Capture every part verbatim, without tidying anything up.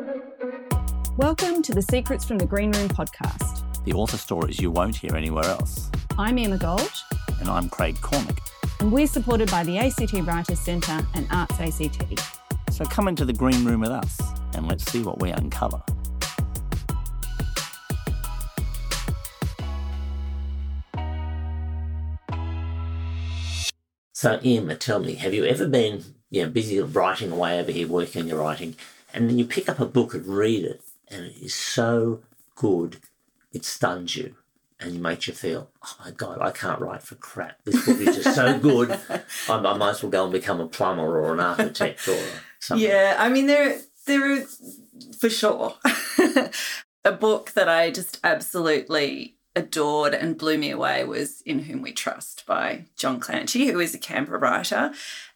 Welcome to the Secrets from the Green Room podcast. The author stories you won't hear anywhere else. I'm Emma Gold. And I'm Craig Cornick. And we're supported by the A C T Writers Centre and Arts A C T. So come into the Green Room with us and let's see what we uncover. So Emma, tell me, have you ever been you know, busy writing away over here, working your writing, and then you pick up a book and read it, and it is so good, it stuns you, and it makes you feel, oh my God, I can't write for crap. This book is just so good, I, I might as well go and become a plumber or an architect or something. Yeah, I mean, there, there is, for sure, a book that I just absolutely adored and blew me away was In Whom We Trust by John Clancy, who is a Canberra writer.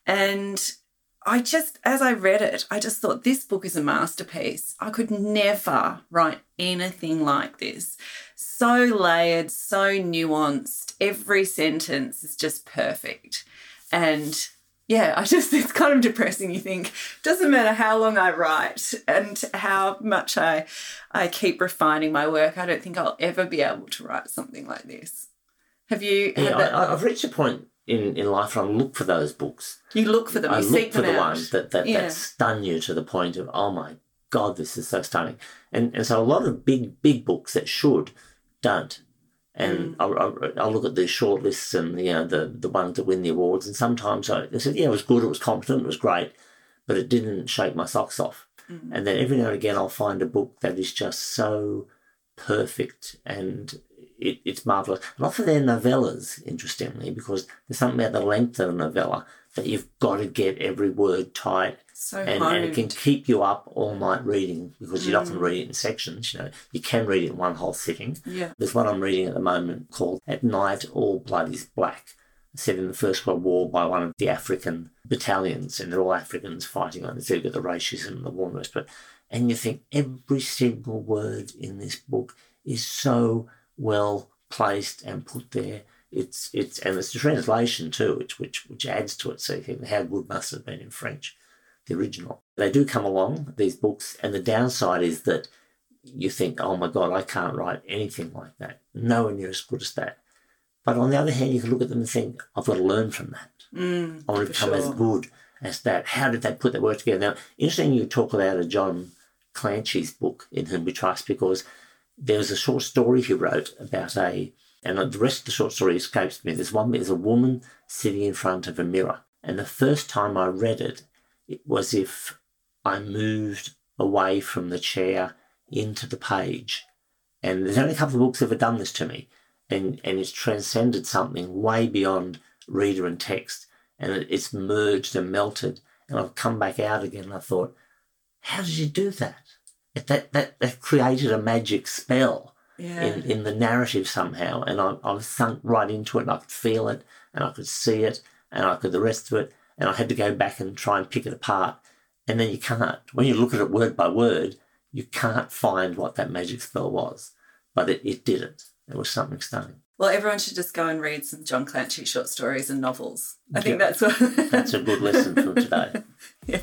And I just, as I read it, I just thought this book is a masterpiece. I could never write anything like this. So layered, so nuanced. Every sentence is just perfect. And yeah, I just, it's kind of depressing. You think, doesn't matter how long I write and how much I, I keep refining my work, I don't think I'll ever be able to write something like this. Have you? Yeah, had that? I, I've reached a point in, in life where I look for those books. You look for them, you I seek look for them the out. ones that, that, Yeah. that stun you to the point of, oh my God, this is so stunning. And and so a lot of big, big books that should, don't. And mm. I, I, I look at the short lists and, you know, the, the ones that win the awards, and sometimes I, I said, yeah, it was good, it was competent, it was great, but it didn't shake my socks off. Mm. And then every now and again I'll find a book that is just so perfect and it, it's marvellous. And often they're novellas, interestingly, because there's something about the length of a novella that you've got to get every word tight. So and, and it can keep you up all night reading because you'd mm. often read it in sections. You know, you can read it in one whole sitting. Yeah. There's one I'm reading at the moment called At Night All Blood is Black, set in the First World War by one of the African battalions, and they're all Africans fighting on it. So you've got the racism and the war and the rest. But, and you think every single word in this book is so well placed and put there. It's it's and it's the translation too, which which which adds to it. So you think, how good must it have been in French, the original. They do come along, these books, and the downside is that you think, oh my God, I can't write anything like that. Nowhere near as good as that. But on the other hand, you can look at them and think, I've got to learn from that. Mm, I want to become sure. as good as that. How did they put that work together? Now, interesting you talk about a John Clancy's book, In Whom We Trust, because there was a short story he wrote about a, and the rest of the short story escapes me. There's one bit, there's a woman sitting in front of a mirror. And the first time I read it, it was as if I moved away from the chair into the page. And there's only a couple of books that have ever done this to me. And, and it's transcended something way beyond reader and text. And it, it's merged and melted. And I've come back out again and I thought, how did you do that? It, that, that, that created a magic spell yeah. in, in the narrative somehow. And I, I was sunk right into it and I could feel it and I could see it and I could the rest of it. And I had to go back and try and pick it apart. And then you can't. When you look at it word by word, you can't find what that magic spell was. But it, it did it. It was something stunning. Well, everyone should just go and read some John Clancy short stories and novels. I think yeah. that's what... That's a good lesson from today. Yeah.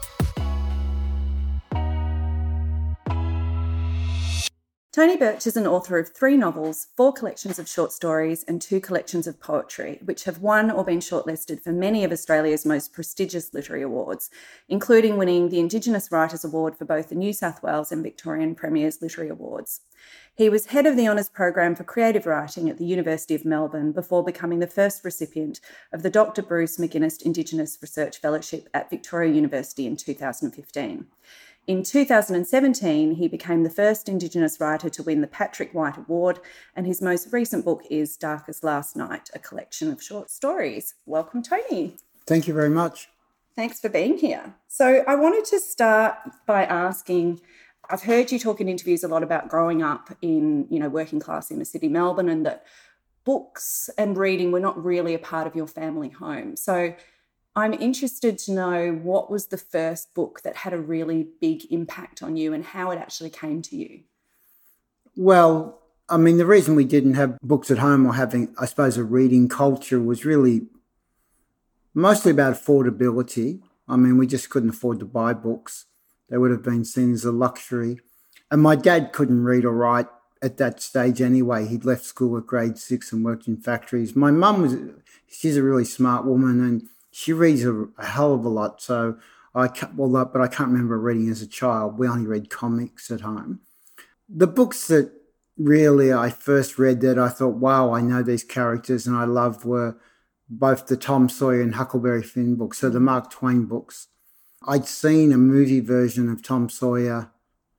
Tony Birch is an author of three novels, four collections of short stories and two collections of poetry, which have won or been shortlisted for many of Australia's most prestigious literary awards, including winning the Indigenous Writers Award for both the New South Wales and Victorian Premier's Literary Awards. He was head of the Honours Program for Creative Writing at the University of Melbourne before becoming the first recipient of the Doctor Bruce McGuinness Indigenous Research Fellowship at Victoria University in two thousand fifteen. In two thousand seventeen, he became the first Indigenous writer to win the Patrick White Award, and his most recent book is Dark as Last Night, a collection of short stories. Welcome, Tony. Thank you very much. Thanks for being here. So I wanted to start by asking, I've heard you talk in interviews a lot about growing up in, you know, working class inner city Melbourne, and that books and reading were not really a part of your family home. So I'm interested to know what was the first book that had a really big impact on you and how it actually came to you. Well, I mean, the reason we didn't have books at home or having, I suppose, a reading culture was really mostly about affordability. I mean, we just couldn't afford to buy books. They would have been seen as a luxury. And my dad couldn't read or write at that stage anyway. He'd left school at grade six and worked in factories. My mum was, she's a really smart woman and she reads a, a hell of a lot. So I can't, well, but I can't remember reading as a child. We only read comics at home. The books that really I first read that I thought, wow, I know these characters and I loved were both the Tom Sawyer and Huckleberry Finn books, so the Mark Twain books. I'd seen a movie version of Tom Sawyer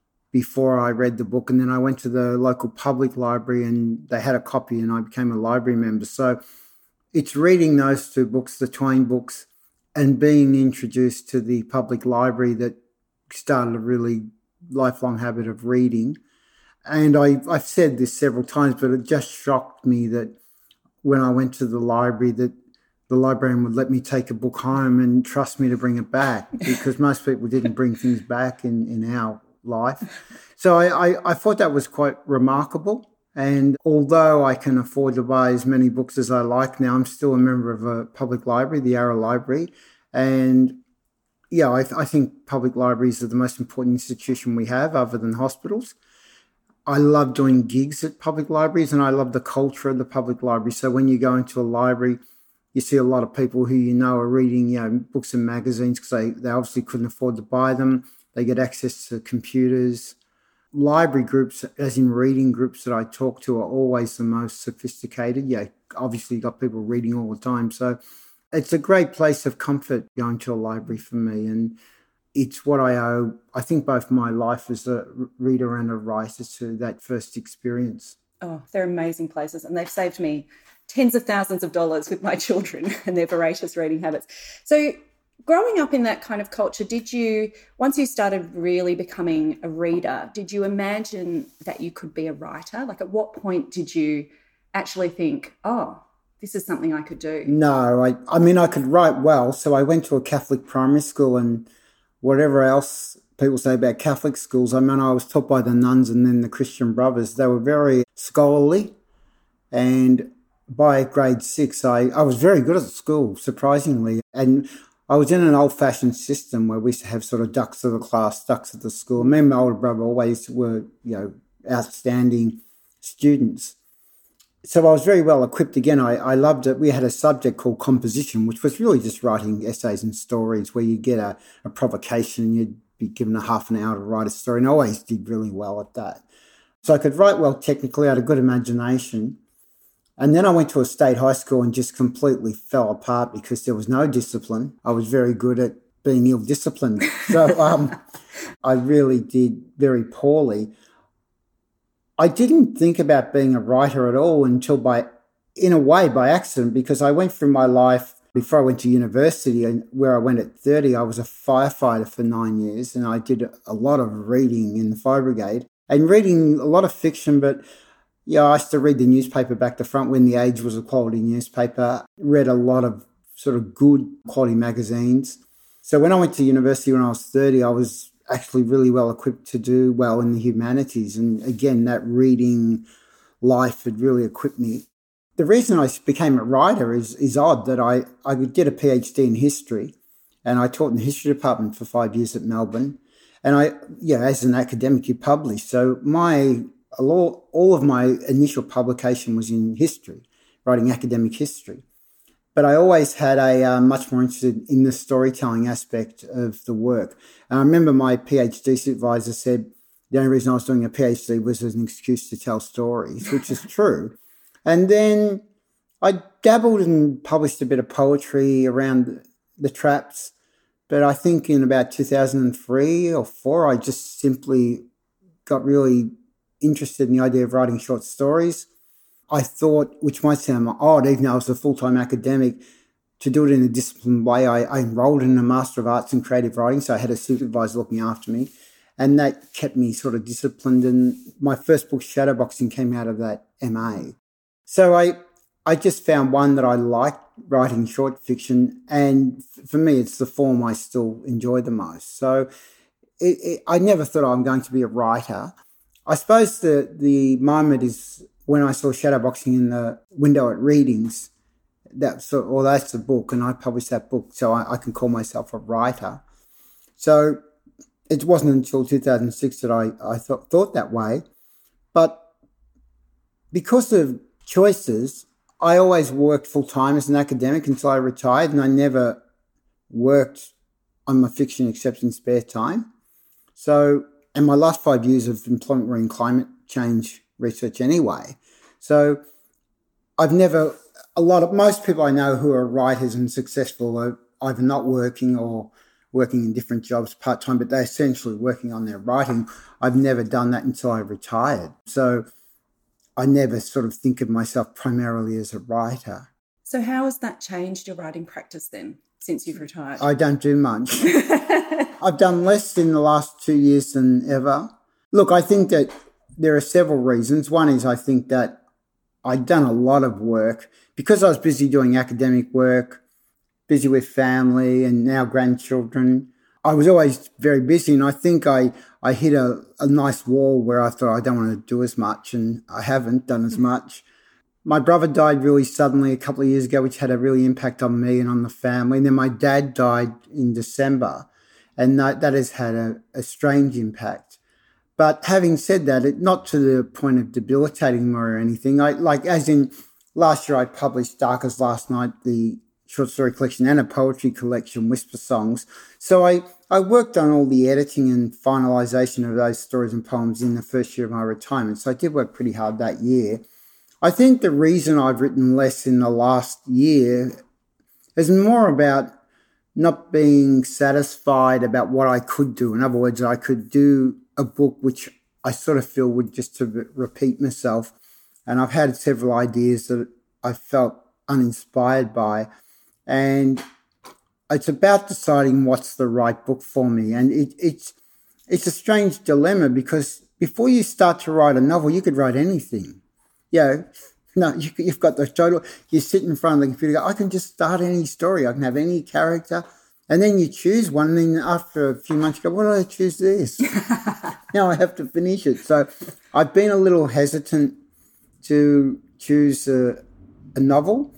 before I read the book, and then I went to the local public library and they had a copy and I became a library member. So it's reading those two books, the Twain books, and being introduced to the public library that started a really lifelong habit of reading. And I, I've said this several times, but it just shocked me that when I went to the library that the librarian would let me take a book home and trust me to bring it back, because most people didn't bring things back in, in our life. So I, I, I thought that was quite remarkable. And although I can afford to buy as many books as I like now, I'm still a member of a public library, the Yarra Library. And yeah, I, I think public libraries are the most important institution we have other than hospitals. I love doing gigs at public libraries and I love the culture of the public library. So when you go into a library, you see a lot of people who you know are reading, you know, books and magazines because they, they obviously couldn't afford to buy them. They get access to computers. Library groups, as in reading groups that I talk to, are always the most sophisticated. Yeah, obviously you've got people reading all the time. So it's a great place of comfort going to a library for me. And it's what I owe, I think, both my life as a reader and a writer to that first experience. Oh, they're amazing places. And they've saved me tens of thousands of dollars with my children and their voracious reading habits. So growing up in that kind of culture, did you, once you started really becoming a reader, did you imagine that you could be a writer? Like at what point did you actually think, oh, this is something I could do? No, I, I mean, I could write well. So I went to a Catholic primary school and whatever else people say about Catholic schools, I mean, I was taught by the nuns and then the Christian brothers. They were very scholarly. And by grade six, I, I was very good at school, surprisingly. And I was in an old-fashioned system where we used to have sort of ducks of the class, ducks of the school. Me and my older brother always were, you know, outstanding students. So I was very well equipped. Again, I, I loved it. We had a subject called composition, which was really just writing essays and stories where you get a, a provocation and you'd be given a half an hour to write a story, and I always did really well at that. So I could write well technically, I had a good imagination. And then I went to a state high school and just completely fell apart because there was no discipline. I was very good at being ill-disciplined. So um, I really did very poorly. I didn't think about being a writer at all until by, in a way, by accident, because I went through my life before I went to university, and where I went at thirty, I was a firefighter for nine years and I did a lot of reading in the fire brigade and reading a lot of fiction, but yeah, I used to read the newspaper back to front when The Age was a quality newspaper, read a lot of sort of good quality magazines. So when I went to university when I was thirty, I was actually really well equipped to do well in the humanities. And again, that reading life had really equipped me. The reason I became a writer is, is odd, that I, I did a PhD in history and I taught in the history department for five years at Melbourne. And I, yeah, as an academic, you publish. So my all, all of my initial publication was in history, writing academic history. But I always had a uh, much more interested in the storytelling aspect of the work. And I remember my PhD supervisor said the only reason I was doing a PhD was as an excuse to tell stories, which is true. And then I dabbled and published a bit of poetry around the traps. But I think in about two thousand three or four, I just simply got really interested in the idea of writing short stories. I thought, which might sound odd, even though I was a full-time academic, to do it in a disciplined way. I, I enrolled in a Master of Arts in Creative Writing, so I had a supervisor looking after me, and that kept me sort of disciplined. And my first book, Shadowboxing, came out of that M A. So I I just found one that I liked, writing short fiction, and for me, it's the form I still enjoy the most. So it, it, I never thought I'm going to be a writer. I suppose the the moment is when I saw Shadowboxing in the window at Readings. That so, well, that's the book, and I published that book, so I, I can call myself a writer. So it wasn't until two thousand six that I, I thought, thought that way. But because of choices, I always worked full-time as an academic until I retired, and I never worked on my fiction except in spare time. So, and my last five years of employment were in climate change research anyway. So I've never, a lot of, most people I know who are writers and successful are either not working or working in different jobs part-time, but they're essentially working on their writing. I've never done that until I retired. So I never sort of think of myself primarily as a writer. So how has that changed your writing practice then, since you've retired? I don't do much. I've done less in the last two years than ever. Look, I think that there are several reasons. One is I think that I'd done a lot of work because I was busy doing academic work, busy with family and now grandchildren. I was always very busy, and I think I, I hit a, a nice wall where I thought I don't want to do as much, and I haven't done as much. My brother died really suddenly a couple of years ago, which had a really impact on me and on the family. And then my dad died in December, and that, that has had a, a strange impact. But having said that, it not to the point of debilitating me or anything. I like, as in last year I published Dark as Last Night, the short story collection, and a poetry collection, Whisper Songs. So I, I worked on all the editing and finalisation of those stories and poems in the first year of my retirement. So I did work pretty hard that year. I think the reason I've written less in the last year is more about not being satisfied about what I could do. In other words, I could do a book which I sort of feel would just to re- repeat myself. And I've had several ideas that I felt uninspired by. And it's about deciding what's the right book for me. And it, it's it's a strange dilemma, because before you start to write a novel, you could write anything. You know, no, you, you've got the total, you sit in front of the computer, go, I can just start any story. I can have any character. And then you choose one, and then after a few months, you go, why did I choose this? Now I have to finish it. So I've been a little hesitant to choose a, a novel.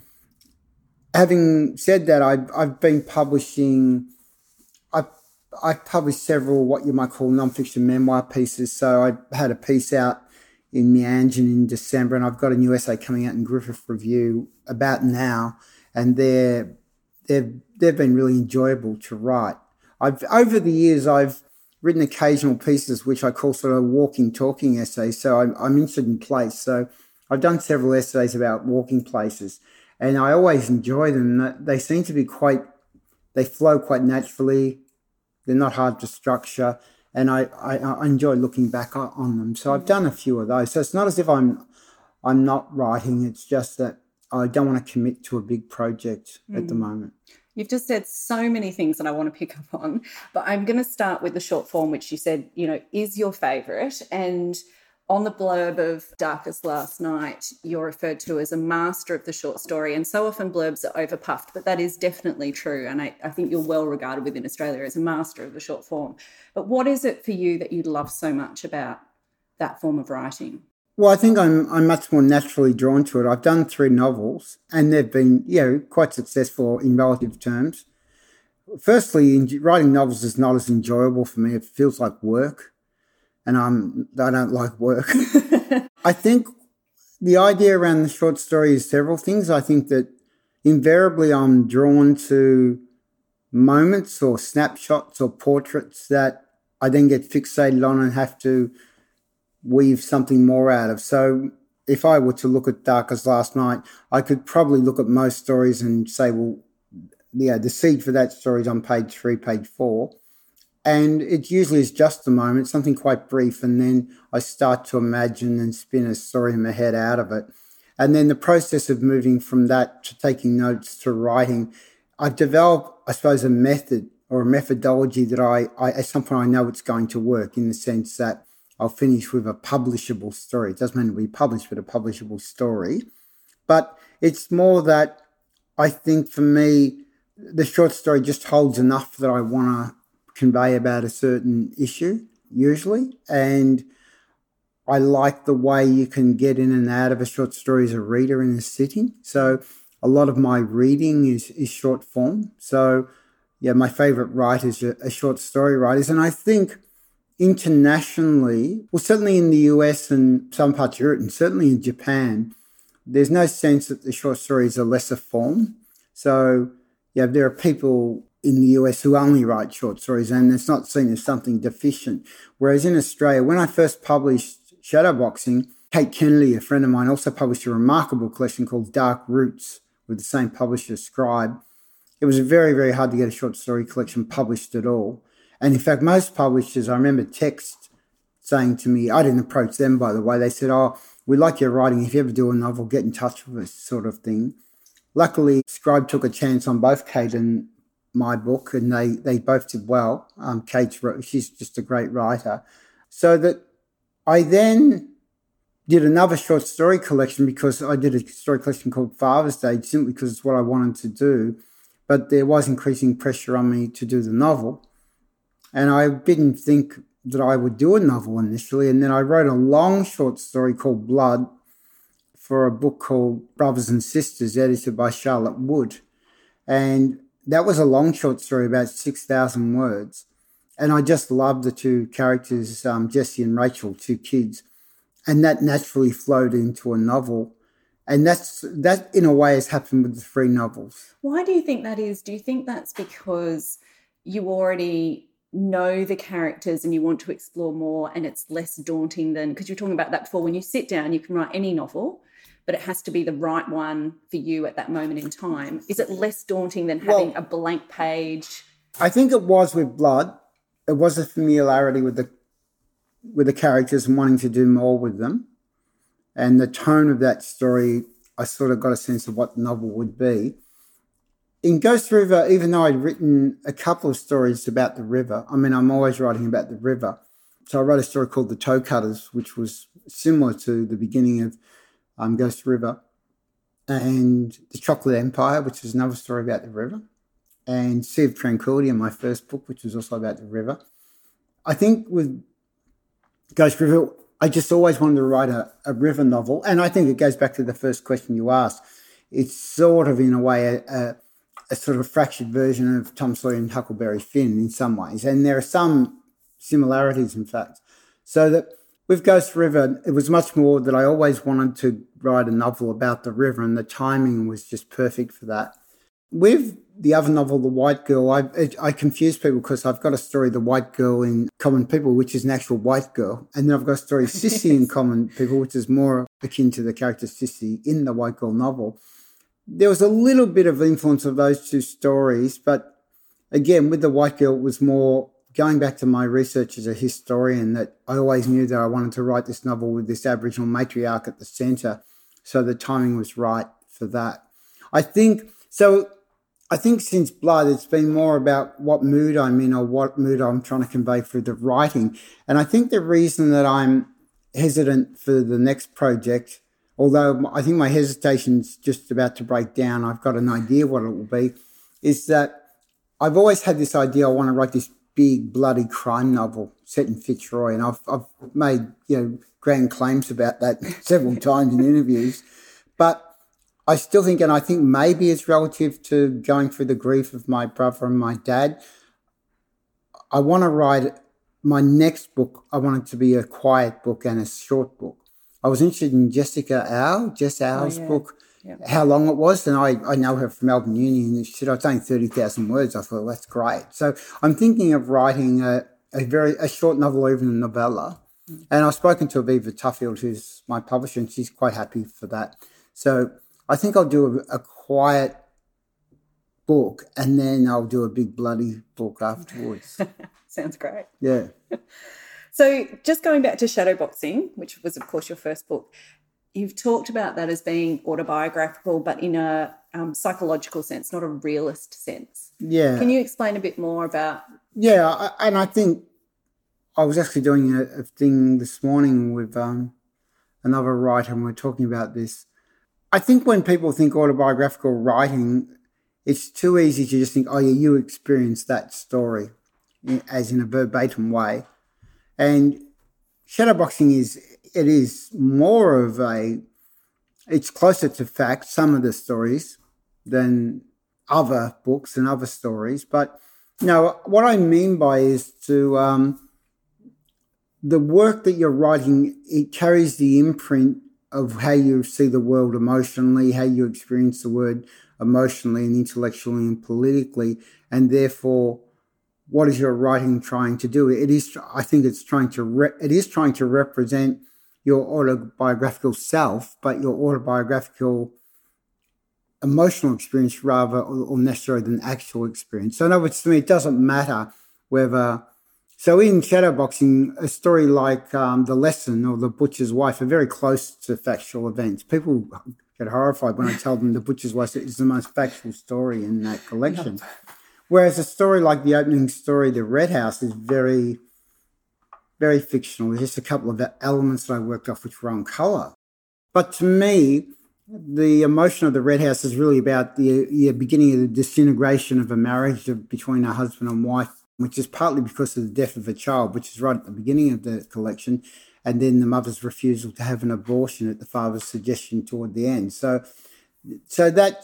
Having said that, I've, I've been publishing, I've, I've published several what you might call nonfiction memoir pieces. So I had a piece out in Meanjin in December, and I've got a new essay coming out in Griffith Review about now, and they're, they've, they've been really enjoyable to write. I've over the years, I've written occasional pieces which I call sort of walking, talking essays. So I'm, I'm interested in place. So I've done several essays about walking places, and I always enjoy them. They seem to be quite, they flow quite naturally. They're not hard to structure, and I, I, I enjoy looking back on them. So I've done a few of those. So it's not as if I'm I'm not writing. It's just that I don't want to commit to a big project mm. at the moment. You've just said so many things that I want to pick up on, but I'm going to start with the short form, which you said, you know, is your favourite. And on the blurb of Dark as Last Night, you're referred to as a master of the short story, and so often blurbs are overpuffed, but that is definitely true, and I, I think you're well regarded within Australia as a master of the short form. But what is it for you that you love so much about that form of writing? Well, I think I'm I'm much more naturally drawn to it. I've done three novels, and they've been, you know, quite successful in relative terms. Firstly, writing novels is not as enjoyable for me. It feels like work. And I'm, I don't like work. I think the idea around the short story is several things. I think that invariably I'm drawn to moments or snapshots or portraits that I then get fixated on and have to weave something more out of. So if I were to look at Dark as Last Night, I could probably look at most stories and say, well, yeah, the seed for that story is on page three, page four. And it usually is just a moment, something quite brief, and then I start to imagine and spin a story in my head out of it. And then the process of moving from that to taking notes to writing, I've developed, I suppose, a method or a methodology that I, I at some point I know it's going to work, in the sense that I'll finish with a publishable story. It doesn't mean to be published, but a publishable story. But it's more that I think for me, the short story just holds enough that I want to convey about a certain issue, usually. And I like the way you can get in and out of a short story as a reader in a sitting. So a lot of my reading is, is short form. So yeah, my favourite writers are, are short story writers. And I think internationally, well, certainly in the U S and some parts of Europe, and certainly in Japan, there's no sense that the short story is a lesser form. So, yeah, there are people in the U S who only write short stories, and it's not seen as something deficient. Whereas in Australia, when I first published Shadowboxing, Kate Kennedy, a friend of mine, also published a remarkable collection called Dark Roots with the same publisher, Scribe. It was very, very hard to get a short story collection published at all. And in fact, most publishers, I remember text saying to me, I didn't approach them, by the way, they said, oh, we like your writing. If you ever do a novel, get in touch with us, sort of thing. Luckily, Scribe took a chance on both Kate and my book, and they, they both did well. Um, Kate's, she's just a great writer. So that I then did another short story collection because I did a story collection called Father's Day, simply because it's what I wanted to do. But there was increasing pressure on me to do the novel. And I didn't think that I would do a novel initially. And then I wrote a long short story called Blood for a book called Brothers and Sisters, edited by Charlotte Wood. And that was a long short story, about six thousand words. And I just loved the two characters, um, Jesse and Rachel, two kids. And that naturally flowed into a novel. And that's that, in a way, has happened with the three novels. Why do you think that is? Do you think that's because you already know the characters and you want to explore more, and it's less daunting than, because you were talking about that before, when you sit down, you can write any novel, but it has to be the right one for you at that moment in time. Is it less daunting than having well, a blank page? I think it was with Blood. It was a familiarity with the with the characters and wanting to do more with them. And the tone of that story, I sort of got a sense of what the novel would be. In Ghost River, even though I'd written a couple of stories about the river, I mean, I'm always writing about the river. So I wrote a story called The Toe Cutters, which was similar to the beginning of um, Ghost River, and The Chocolate Empire, which is another story about the river, and Sea of Tranquility, in my first book, which was also about the river. I think with Ghost River, I just always wanted to write a, a river novel, and I think it goes back to the first question you asked. It's sort of, in a way, a, a, a sort of fractured version of Tom Sawyer and Huckleberry Finn in some ways, and there are some similarities, in fact. So that with Ghost River, it was much more that I always wanted to write a novel about the river, and the timing was just perfect for that. With the other novel, The White Girl, I, I confuse people because I've got a story, The White Girl in Common People, which is an actual white girl. And then I've got a story, Sissy in Common People, which is more akin to the character Sissy in the White Girl novel. There was a little bit of influence of those two stories, but again, with The White Girl, it was more going back to my research as a historian, that I always knew that I wanted to write this novel with this Aboriginal matriarch at the centre, so the timing was right for that. I think, so I think since Blood, it's been more about what mood I'm in or what mood I'm trying to convey through the writing. And I think the reason that I'm hesitant for the next project, although I think my hesitation's just about to break down, I've got an idea what it will be, is that I've always had this idea I want to write this big bloody crime novel set in Fitzroy, and I've, I've made, you know, grand claims about that several times in interviews. But I still think, and I think maybe it's relative to going through the grief of my brother and my dad, I want to write my next book. I want it to be a quiet book and a short book. I was interested in Jessica Au, Jess Au's oh, yeah. book, yeah. how long it was, and I, I know her from Melbourne Uni, and she said, oh, it's only thirty thousand words. I thought, well, that's great. So I'm thinking of writing a, a very a short novel or even a novella. Mm. And I've spoken to Aviva Tuffield, who's my publisher, and she's quite happy for that. So I think I'll do a, a quiet book, and then I'll do a big bloody book afterwards. Sounds great. Yeah. So just going back to Shadowboxing, which was, of course, your first book, you've talked about that as being autobiographical, but in a um, psychological sense, not a realist sense. Yeah. Can you explain a bit more about? Yeah, I, and I think I was actually doing a, a thing this morning with um, another writer, and we we're talking about this. I think when people think autobiographical writing, it's too easy to just think, oh, yeah, you experienced that story, as in a verbatim way. And Shadowboxing is, it is more of a, it's closer to fact, some of the stories, than other books and other stories. But No, what I mean by is to um, the work that you're writing, it carries the imprint of how you see the world emotionally, how you experience the word emotionally and intellectually and politically, and therefore, what is your writing trying to do? It is, I think, it's trying to re- it is trying to represent your autobiographical self, but your autobiographical emotional experience rather or necessarily than actual experience. So in other words, to me, it doesn't matter whether. So in shadowboxing, a story like um, The Lesson or The Butcher's Wife are very close to factual events. People get horrified when I tell them The Butcher's Wife is the most factual story in that collection. Whereas a story like the opening story, The Red House, is very, very fictional. There's just a couple of elements that I worked off which were on colour. But to me, the emotion of The Red House is really about the, the beginning of the disintegration of a marriage between a husband and wife, which is partly because of the death of a child, which is right at the beginning of the collection, and then the mother's refusal to have an abortion at the father's suggestion toward the end. So, so that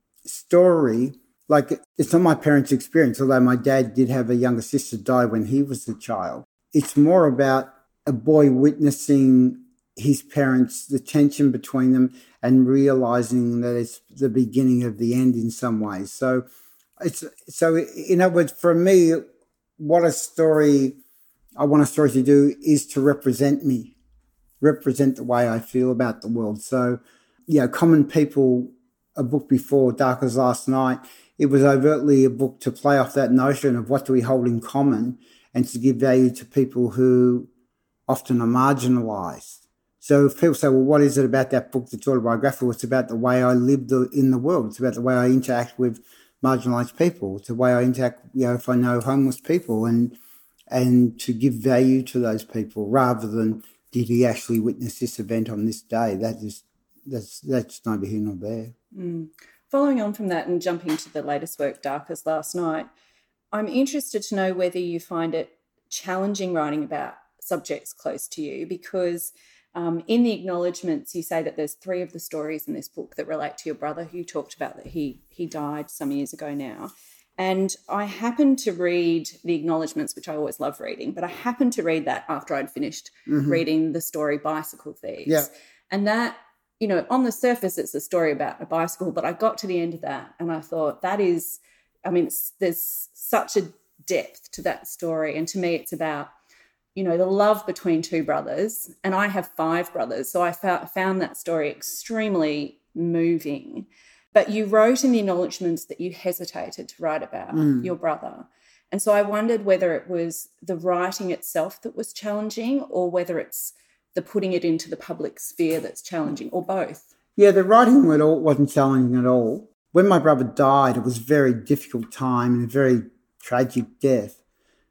story, like, it's not my parents' experience, although my dad did have a younger sister die when he was a child. It's more about a boy witnessing his parents, the tension between them, and realizing that it's the beginning of the end in some ways. So, it's so in other words, for me, what a story I want a story to do is to represent me, represent the way I feel about the world. So, yeah, Common People, a book before Dark as Last Night, it was overtly a book to play off that notion of what do we hold in common and to give value to people who often are marginalised. So if people say, well, what is it about that book that's autobiographical? It's about the way I live the, in the world. It's about the way I interact with marginalised people. It's the way I interact, you know, if I know homeless people, and and to give value to those people rather than did he actually witness this event on this day? That is, that's, that's neither here nor there. Mm. Following on from that and jumping to the latest work, Dark as Last Night, I'm interested to know whether you find it challenging writing about subjects close to you, because um, in the acknowledgements you say that there's three of the stories in this book that relate to your brother, who you talked about that he he died some years ago now. And I happened to read the acknowledgements, which I always love reading, but I happened to read that after I'd finished mm-hmm. reading the story Bicycle Thieves. Yeah. And that, you know, on the surface, it's a story about a bicycle, but I got to the end of that and I thought that is, I mean, it's, there's such a depth to that story. And to me, it's about, you know, the love between two brothers. And I have five brothers, so I found that story extremely moving. But you wrote in the acknowledgements that you hesitated to write about mm. your brother. And so I wondered whether it was the writing itself that was challenging or whether it's the putting it into the public sphere that's challenging, or both. Yeah, the writing wasn't challenging at all. When my brother died, it was a very difficult time and a very tragic death.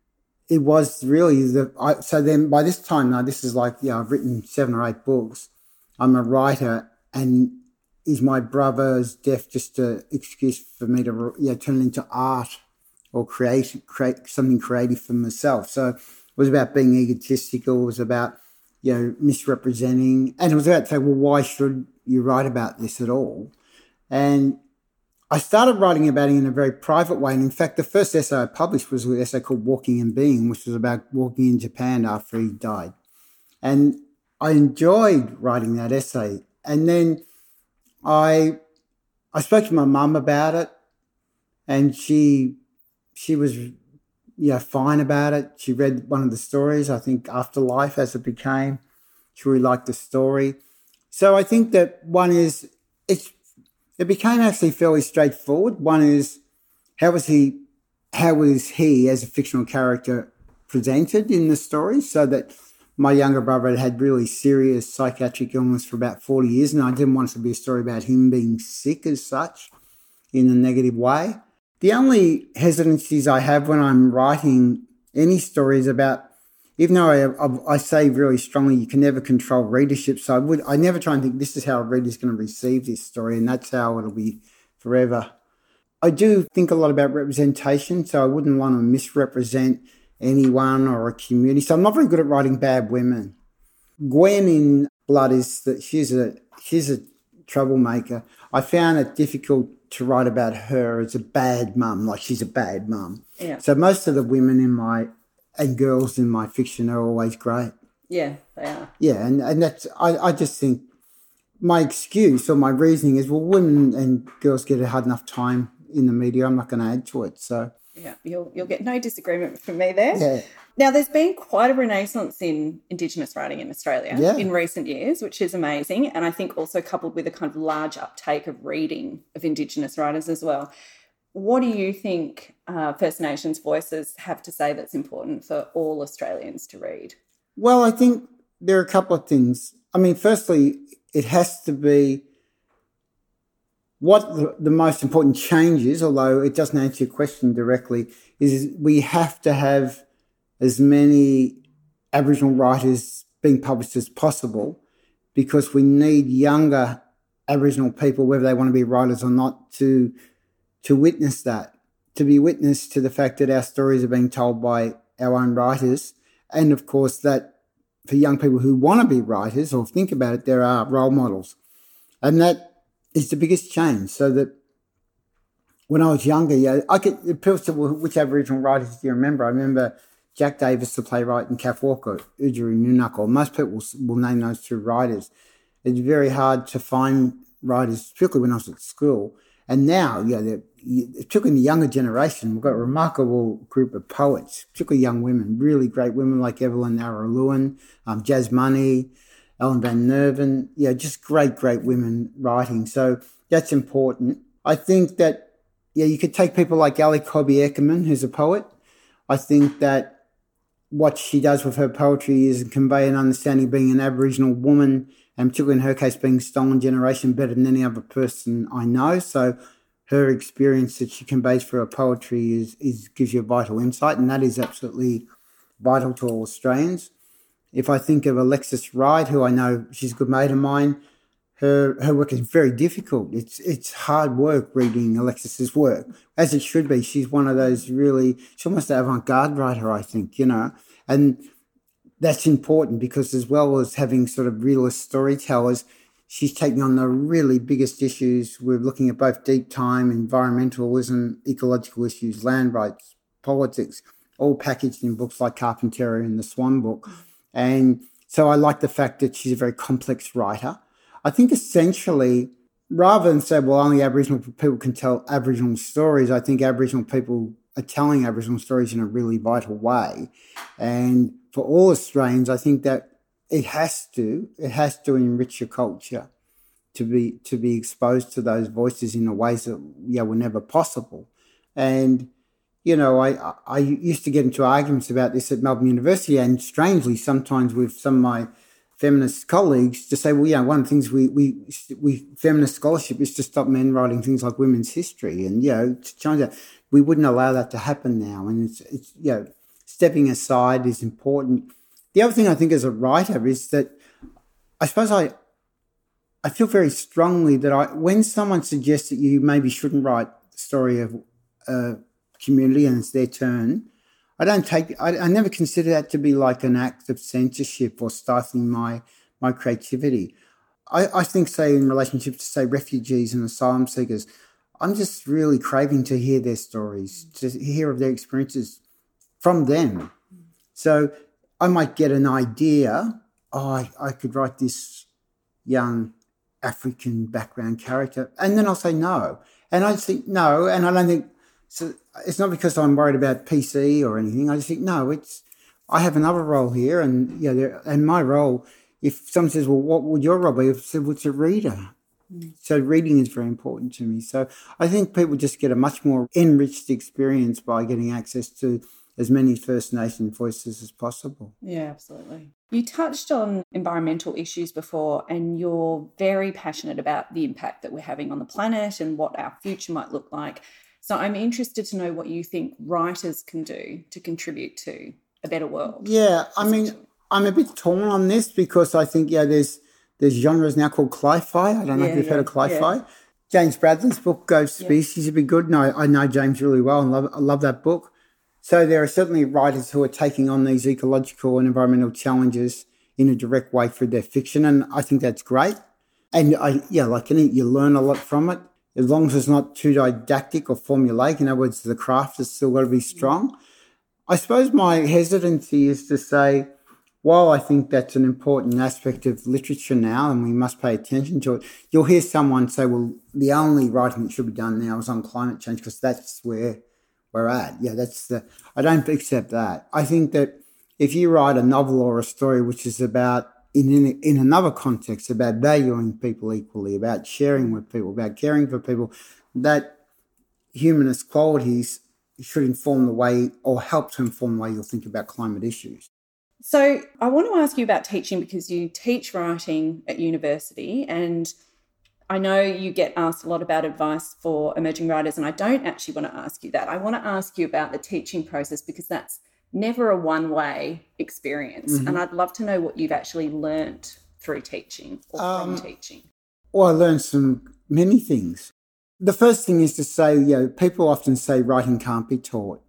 It was really the... I, so then by this time now, this is like, yeah, I've written seven or eight books. I'm a writer, and is my brother's death just an excuse for me to, you know, turn it into art or create, create something creative for myself? So it was about being egotistical. It was about, you know, misrepresenting. And it was about saying, well, why should you write about this at all? And I started writing about it in a very private way. And in fact, the first essay I published was an essay called Walking and Being, which was about walking in Japan after he died. And I enjoyed writing that essay. And then I I spoke to my mum about it, and she she was, you know, fine about it. She read one of the stories, I think Afterlife as it became. She really liked the story. So I think that one is, it's it became actually fairly straightforward. One is, how was he how was he as a fictional character presented in the story, so that my younger brother had had really serious psychiatric illness for about forty years, and I didn't want it to be a story about him being sick as such in a negative way. The only hesitancies I have when I'm writing any story is about, even though I, I, I say really strongly you can never control readership, so I would I never try and think this is how a reader's going to receive this story and that's how it'll be forever. I do think a lot about representation, so I wouldn't want to misrepresent anyone or a community. So I'm not very good at writing bad women. Gwen in Blood is that she's a she's a troublemaker. I found it difficult to write about her as a bad mum, like she's a bad mum. Yeah. So most of the women in my and girls in my fiction are always great. Yeah, they are. Yeah, and, and that's I, I just think my excuse or my reasoning is, well, women and girls get a hard enough time in the media. I'm not going to add to it. So yeah, you'll you'll get no disagreement from me there. Yeah. Now, there's been quite a renaissance in Indigenous writing in Australia Yeah. in recent years, which is amazing, and I think also coupled with a kind of large uptake of reading of Indigenous writers as well. What do you think uh, First Nations voices have to say that's important for all Australians to read? Well, I think there are a couple of things. I mean, firstly, it has to be what the, the most important change is, although it doesn't answer your question directly, is we have to have as many Aboriginal writers being published as possible, because we need younger Aboriginal people, whether they want to be writers or not, to to witness that, to be witness to the fact that our stories are being told by our own writers. And, of course, that for young people who want to be writers or think about it, there are role models. And that is the biggest change. So that when I was younger, yeah, I could, it feels to which Aboriginal writers do you remember? I remember Jack Davis, the playwright, and Kath Walker, Udjeri Noonuccal. Most people will, will name those two writers. It's very hard to find writers, particularly when I was at school. And now, yeah, particularly in the younger generation, we've got a remarkable group of poets, particularly young women, really great women like Evelyn Araluen, um, Jazz Money, Ellen Van Nerven. Yeah, just great, great women writing. So that's important. I think that, yeah, you could take people like Ali Cobby Eckermann, who's a poet. I think that what she does with her poetry is convey an understanding of being an Aboriginal woman, and particularly in her case being stolen generation, better than any other person I know. So her experience that she conveys through her poetry is, is gives you a vital insight, and that is absolutely vital to all Australians. If I think of Alexis Wright, who I know, she's a good mate of mine, her her work is very difficult. It's it's hard work reading Alexis's work, as it should be. She's one of those really, she's almost an avant-garde writer, I think, you know, and that's important because as well as having sort of realist storytellers, she's taking on the really biggest issues. We're looking at both deep time, environmentalism, ecological issues, land rights, politics, all packaged in books like Carpentaria and the Swan Book. And so I like the fact that she's a very complex writer. I think essentially, rather than say, well, only Aboriginal people can tell Aboriginal stories, I think Aboriginal people are telling Aboriginal stories in a really vital way. And for all Australians, I think that it has to, it has to enrich your culture to be to be exposed to those voices in the ways that yeah, were never possible. And, you know, I, I used to get into arguments about this at Melbourne University, and strangely, sometimes with some of my feminist colleagues, to say, well, yeah, one of the things we, we, we feminist scholarship is to stop men writing things like women's history. And, you know, to change that, we wouldn't allow that to happen now. And it's, it's you know, stepping aside is important. The other thing I think as a writer is that I suppose I I feel very strongly that I when someone suggests that you maybe shouldn't write the story of a community and it's their turn, I don't take I, I never consider that to be like an act of censorship or stifling my my creativity. I, I think, say, in relationship to, say, refugees and asylum seekers, I'm just really craving to hear their stories, to hear of their experiences from them. So I might get an idea, oh, I, I could write this young African background character, and then I'll say no. And I think no, and I don't think, so it's not because I'm worried about P C or anything. I just think, no, it's, I have another role here, and yeah, you know, and my role, if someone says, well, what would your role be? I said, well, it's a reader. Mm. So reading is very important to me. So I think people just get a much more enriched experience by getting access to as many First Nation voices as possible. Yeah, absolutely. You touched on environmental issues before, and you're very passionate about the impact that we're having on the planet and what our future might look like. So I'm interested to know what you think writers can do to contribute to a better world. Yeah, I mean, I'm a bit torn on this because I think, yeah, there's there's genres now called cli-fi. I don't know yeah, if you've yeah, heard of cli-fi. Yeah. James Bradley's book, Ghost Species, yeah. would be good. No, I know James really well and love, I love that book. So there are certainly writers who are taking on these ecological and environmental challenges in a direct way through their fiction, and I think that's great. And I, yeah, like any, you learn a lot from it. as long as it's not too didactic or formulaic. In other words, the craft has still got to be strong. I suppose my hesitancy is to say, while I think that's an important aspect of literature now and we must pay attention to it, you'll hear someone say, well, the only writing that should be done now is on climate change because that's where we're at. Yeah, that's the, I don't accept that. I think that if you write a novel or a story which is about, in, in, in another context, about valuing people equally, about sharing with people, about caring for people, that humanist qualities should inform the way or help to inform the way you'll think about climate issues. So I want to ask you about teaching because you teach writing at university, and I know you get asked a lot about advice for emerging writers, and I don't actually want to ask you that. I want to ask you about the teaching process because that's never a one-way experience, mm-hmm. and I'd love to know what you've actually learnt through teaching or um, from teaching. Well, I learned some many things. The first thing is to say, you know, people often say writing can't be taught,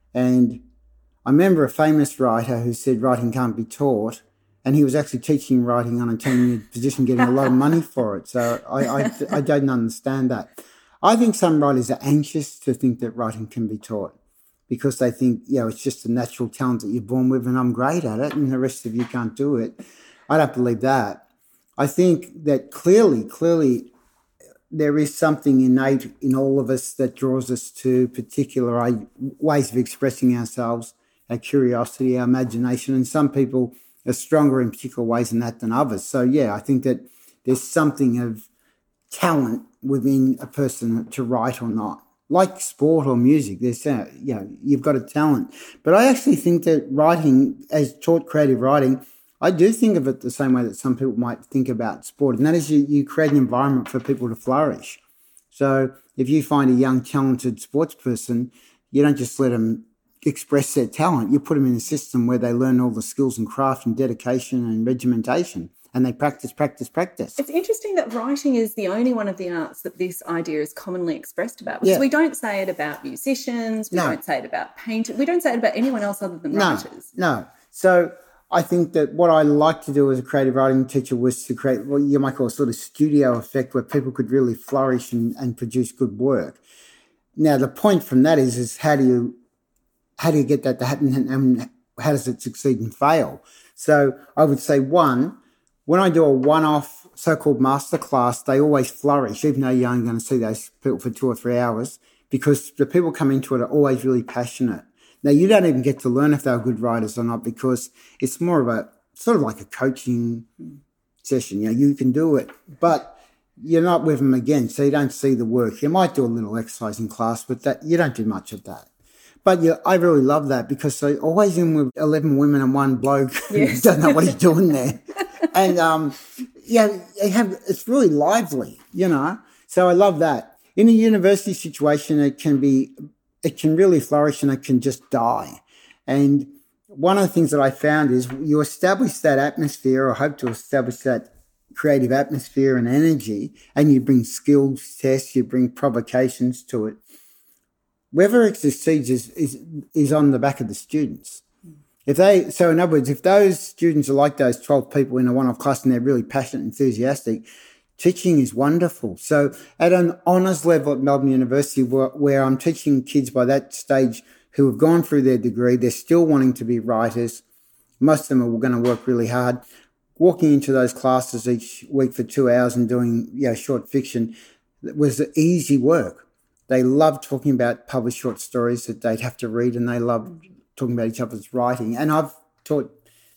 and I remember a famous writer who said writing can't be taught, and he was actually teaching writing on a tenured position, getting a lot of money for it. So I, I, I don't understand that. I think some writers are anxious to think that writing can be taught because they think, you know, it's just a natural talent that you're born with and I'm great at it and the rest of you can't do it. I don't believe that. I think that clearly, clearly there is something innate in all of us that draws us to particular ways of expressing ourselves, our curiosity, our imagination, and some people are stronger in particular ways in that than others. So, yeah, I think that there's something of talent within a person to write or not. Like sport or music, there's, uh, you know, you've got a talent. But I actually think that writing, as taught creative writing, I do think of it the same way that some people might think about sport, and that is you, you create an environment for people to flourish. So if you find a young, talented sports person, you don't just let them express their talent. You put them in a system where they learn all the skills and craft and dedication and regimentation, and they practice, practice, practice. It's interesting that writing is the only one of the arts that this idea is commonly expressed about, because yeah. we don't say it about musicians, we no. don't say it about painters, we don't say it about anyone else other than no, writers. No, so I think that what I like to do as a creative writing teacher was to create what you might call a sort of studio effect where people could really flourish and, and produce good work. Now, the point from that is, is how do you How do you get that to happen, and how does it succeed and fail? So I would say, one, when I do a one-off so-called masterclass, they always flourish, even though you're only going to see those people for two or three hours, because the people come into it are always really passionate. Now, you don't even get to learn if they're good writers or not because it's more of a sort of like a coaching session. You know, you can do it, but you're not with them again, so you don't see the work. You might do a little exercise in class, but that you don't do much of that. But yeah, I really love that because they're always in with eleven women and one bloke who yes. don't know what he's doing there. And, um, yeah, they have, it's really lively, you know. So I love that. In a university situation, it can be, it can really flourish and it can just die. And one of the things that I found is you establish that atmosphere or hope to establish that creative atmosphere and energy, and you bring skills tests, you bring provocations to it. Whether it succeeds is, is is on the back of the students. If they, so in other words, if those students are like those twelve people in a one-off class and they're really passionate, enthusiastic, teaching is wonderful. So at an honours level at Melbourne University, where, where I'm teaching kids by that stage who have gone through their degree, they're still wanting to be writers. Most of them are going to work really hard. Walking into those classes each week for two hours and doing, you know, short fiction was easy work. They loved talking about published short stories that they'd have to read, and they loved talking about each other's writing. And I've taught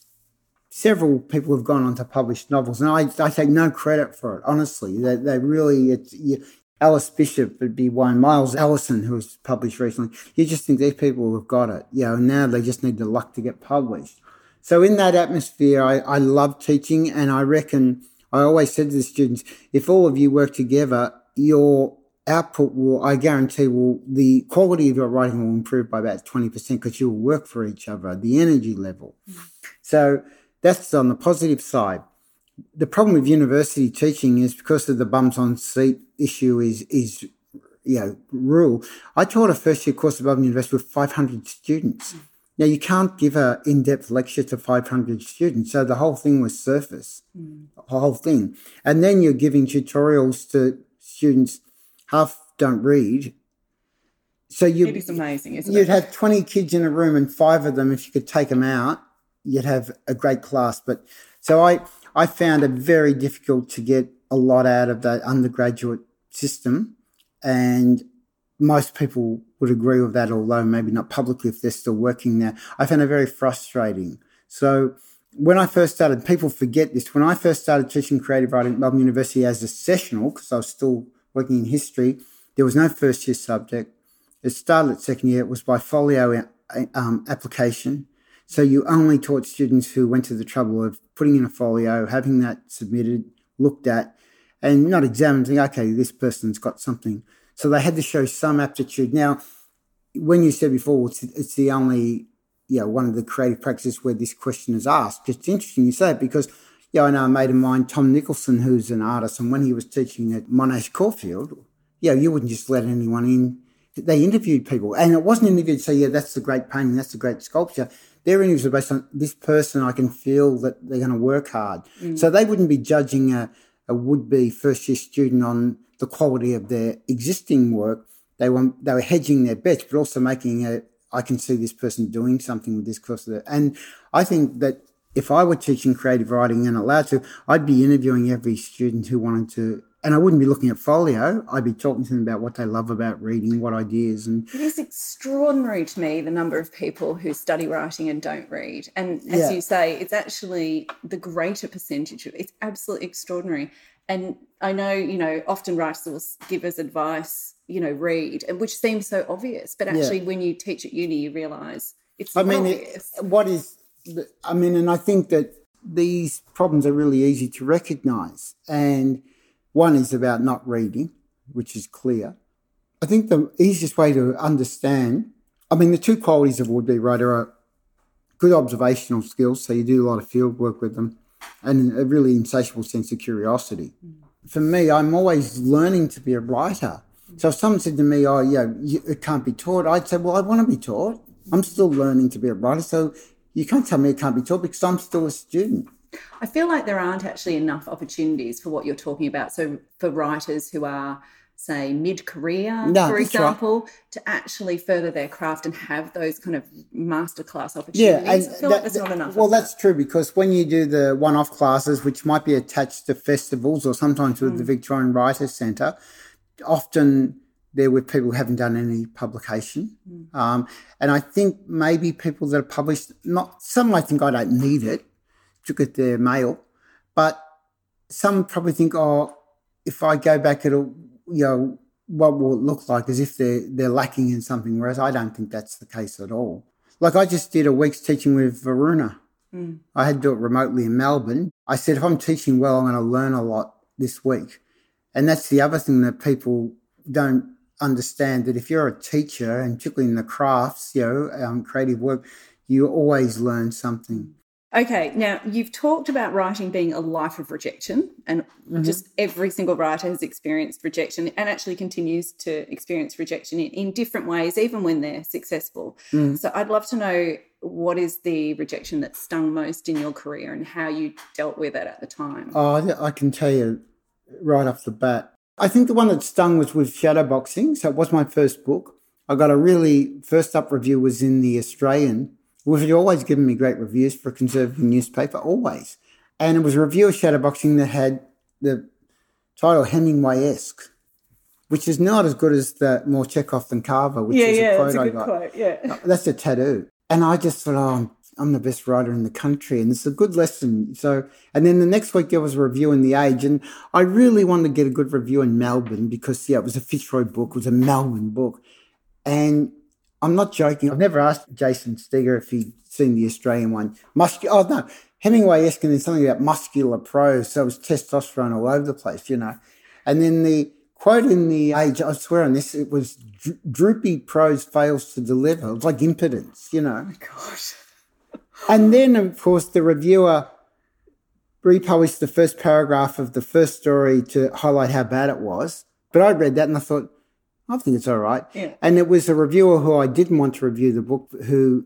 several people who've gone on to publish novels, and I, I take no credit for it, honestly. They, they really, it's, you, Alice Bishop would be one, Miles Ellison, who was published recently. You just think these people have got it, you know, and now they just need the luck to get published. So in that atmosphere, I, I love teaching, and I reckon, I always said to the students, if all of you work together, your output will, I guarantee, will the quality of your writing will improve by about twenty percent because you'll work for each other, the energy level. Mm-hmm. So that's on the positive side. The problem with university teaching is because of the bums on seat issue is, is you know, rule. I taught a first year course at Melbourne University with five hundred students. Mm-hmm. Now, you can't give an in-depth lecture to five hundred students, so the whole thing was surface, mm. the whole thing. And then you're giving tutorials to students half don't read. So you, it is amazing, isn't you'd it? have twenty kids in a room and five of them, if you could take them out, you'd have a great class. But so I, I found it very difficult to get a lot out of that undergraduate system, and most people would agree with that, although maybe not publicly if they're still working now. I found it very frustrating. So when I first started, people forget this, when I first started teaching creative writing at Melbourne University as a sessional, because I was still working in history, there was no first year subject. It started at second year. It was by folio um, application. So you only taught students who went to the trouble of putting in a folio, having that submitted, looked at, and not examined, think, okay, this person's got something. So they had to show some aptitude. Now, when you said before, it's, it's the only, you know, one of the creative practices where this question is asked. It's interesting you say it because, yeah, I know a mate of mine, Tom Nicholson, who's an artist, and when he was teaching at Monash Caulfield, yeah, you wouldn't just let anyone in. They interviewed people, and it wasn't interviewed to say, yeah, that's the great painting, that's the great sculpture. Their interviews were based on this person, I can feel that they're going to work hard. Mm. So they wouldn't be judging a, a would-be first-year student on the quality of their existing work. They were, they were hedging their bets, but also making a, I can see this person doing something with this course. Of the, and I think that if I were teaching creative writing and allowed to, I'd be interviewing every student who wanted to. And I wouldn't be looking at folio. I'd be talking to them about what they love about reading, what ideas. And it is extraordinary to me, the number of people who study writing and don't read. And as yeah. you say, it's actually the greater percentage. Of, it's absolutely extraordinary. And I know, you know, often writers will give us advice, you know, read, and which seems so obvious. But actually, yeah. when you teach at uni, you realise it's I mean, obvious. It, what is, I mean, and I think that these problems are really easy to recognise. And one is about not reading, which is clear. I think the easiest way to understand, I mean, the two qualities of a would-be writer are good observational skills, so you do a lot of field work with them, and a really insatiable sense of curiosity. Mm. For me, I'm always learning to be a writer. Mm. So if someone said to me, oh, yeah, you, it can't be taught, I'd say, well, I want to be taught. I'm still learning to be a writer, so you can't tell me it can't be taught because I'm still a student. I feel like there aren't actually enough opportunities for what you're talking about. So for writers who are, say, mid-career, no, for example, right. to actually further their craft and have those kind of masterclass opportunities. Yeah, and I feel that, like there's not enough. Well, of that's that. true because when you do the one-off classes, which might be attached to festivals or sometimes with mm. the Victorian Writers' Centre, often they're with people who haven't done any publication. Mm. Um, and I think maybe people that are published, not some might think I don't need it, to get their mail, but some probably think, oh, if I go back, it'll, you know, what will it look like as if they're, they're lacking in something, whereas I don't think that's the case at all. Like I just did a week's teaching with Varuna. Mm. I had to do it remotely in Melbourne. I said, if I'm teaching well, I'm going to learn a lot this week. And that's the other thing that people don't understand, that if you're a teacher, and particularly in the crafts, you know, um, creative work, you always learn something. Okay, now you've talked about writing being a life of rejection, and mm-hmm. just every single writer has experienced rejection and actually continues to experience rejection in, in different ways, even when they're successful. Mm. So I'd love to know what is the rejection that stung most in your career and how you dealt with it at the time. Oh, I can tell you right off the bat. I think the one that stung was with Shadowboxing. So it was my first book. I got a really, first up review was in The Australian, which had always given me great reviews for a conservative newspaper, always. And it was a review of Shadowboxing that had the title Hemingway-esque, which is not as good as the more Chekhov than Carver, which yeah, is yeah, a quote that's a I good got. Quote, yeah. That's a tattoo. And I just thought, oh, I'm, I'm the best writer in the country. And it's a good lesson. So, and then the next week there was a review in The Age. And I really wanted to get a good review in Melbourne because, yeah, it was a Fitzroy book. It was a Melbourne book. And I'm not joking. I've never asked Jason Steger if he'd seen the Australian one. Muscu- oh, no. Hemingway-esque, and then something about muscular prose. So it was testosterone all over the place, you know. And then the quote in The Age, I swear on this, it was dro- droopy prose fails to deliver. It was like impotence, you know. Oh, my gosh. And then, of course, the reviewer republished the first paragraph of the first story to highlight how bad it was. But I read that and I thought, I think it's all right. Yeah. And it was a reviewer who I didn't want to review the book, who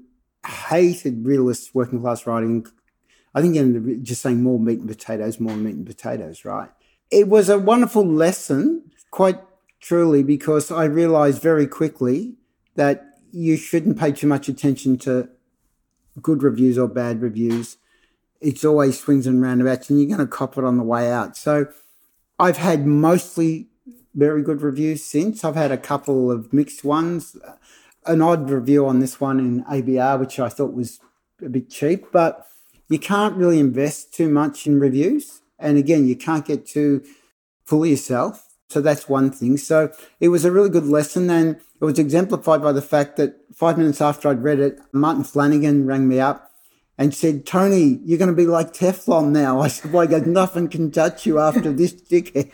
hated realist working class writing. I think ended up just saying more meat and potatoes, more meat and potatoes, right? It was a wonderful lesson, quite truly, because I realised very quickly that you shouldn't pay too much attention to good reviews or bad reviews. It's always swings and roundabouts, and you're going to cop it on the way out. So I've had mostly very good reviews since. I've had a couple of mixed ones. An odd review on this one in A B R, which I thought was a bit cheap, but you can't really invest too much in reviews. And again, you can't get too full of yourself. So that's one thing. So it was a really good lesson, and it was exemplified by the fact that five minutes after I'd read it, Martin Flanagan rang me up and said, "Tony, you're going to be like Teflon now." I said, "Well, nothing can touch you after this dickhead."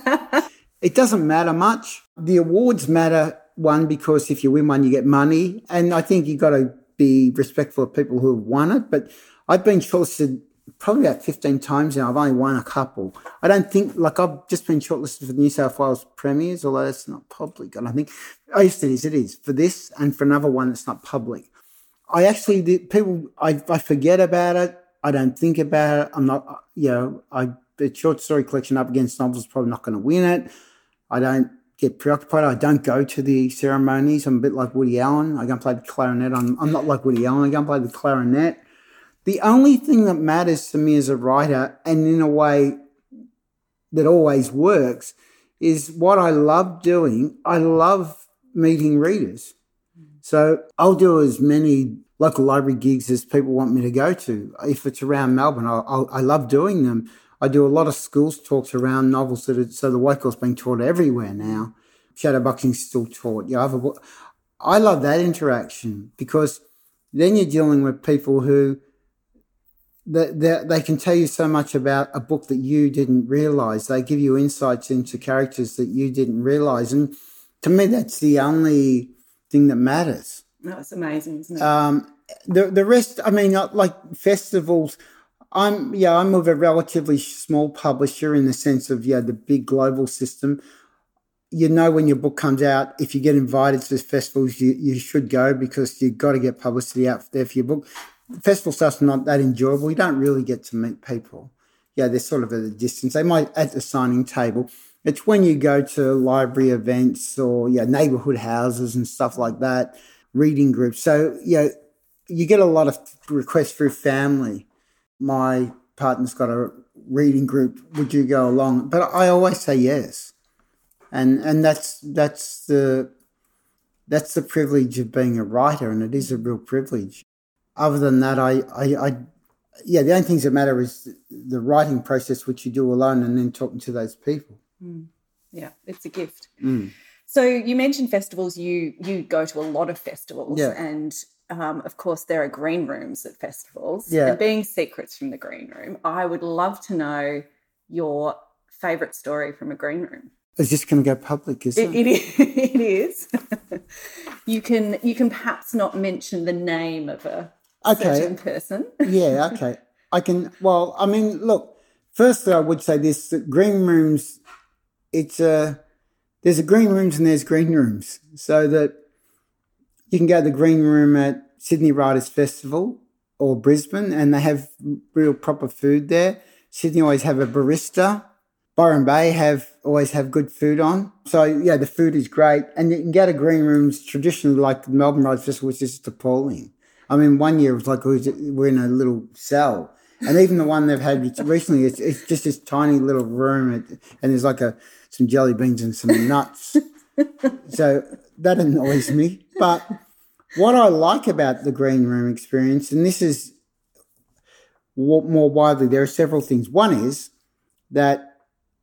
It doesn't matter much. The awards matter, one, because if you win one, you get money. And I think you've got to be respectful of people who have won it. But I've been shortlisted probably about fifteen times now. I've only won a couple. I don't think, like I've just been shortlisted for the New South Wales Premiers, although it's not public. And I think, oh yes, it is, it is, for this and for another one that's not public. I actually, the people, I, I forget about it. I don't think about it. I'm not, you know, I, the short story collection up against novels is probably not going to win it. I don't get preoccupied. I don't go to the ceremonies. I'm a bit like Woody Allen. I go and play the clarinet. I'm, I'm not like Woody Allen. I go and play the clarinet. The only thing that matters to me as a writer, and in a way that always works, is what I love doing. I love meeting readers. So I'll do as many local library gigs as people want me to go to. If it's around Melbourne, I'll, I'll, I love doing them. I do a lot of schools talks around novels that are, so the Waco's being taught everywhere now. Shadowboxing's still taught. You know, I've a, I love that interaction, because then you're dealing with people who they, they, they can tell you so much about a book that you didn't realise. They give you insights into characters that you didn't realise. And to me, that's the only thing that matters. That's amazing, isn't it? Um, the the rest, I mean, like festivals, I'm yeah, I'm of a relatively small publisher in the sense of yeah, the big global system. You know, when your book comes out, if you get invited to festivals, you, you should go, because you've got to get publicity out there for your book. Festival stuff's not that enjoyable. You don't really get to meet people. Yeah, they're sort of at a distance. They might at the signing table. It's when you go to library events or yeah, neighbourhood houses and stuff like that, reading groups. So yeah, you get a lot of requests through family. My partner's got a reading group. Would you go along? But I always say yes, and and that's that's the that's the privilege of being a writer, and it is a real privilege. Other than that, I I, I yeah, the only things that matter is the writing process, which you do alone, and then talking to those people. Mm. Yeah, it's a gift. Mm. So you mentioned festivals. You you go to a lot of festivals, yeah. and um, of course there are green rooms at festivals. Yeah. And being secrets from the green room, I would love to know your favourite story from a green room. Is this going to go public? Is it? It, it is. It is. you can you can perhaps not mention the name of a okay. certain person. Yeah. Okay. I can. Well, I mean, look. Firstly, I would say this: that green rooms. It's a there's a green rooms and there's green rooms, so that you can go to the green room at Sydney Writers Festival or Brisbane, and they have real proper food there. Sydney always have a barista. Byron Bay have always have good food on. So yeah, the food is great, and you can go to green rooms traditionally, like the Melbourne Writers Festival, which is just appalling. I mean, one year it was like we we're in a little cell. And even the one they've had recently, it's, it's just this tiny little room, and there's like a some jelly beans and some nuts. So that annoys me. But what I like about the green room experience, and this is more widely, there are several things. One is that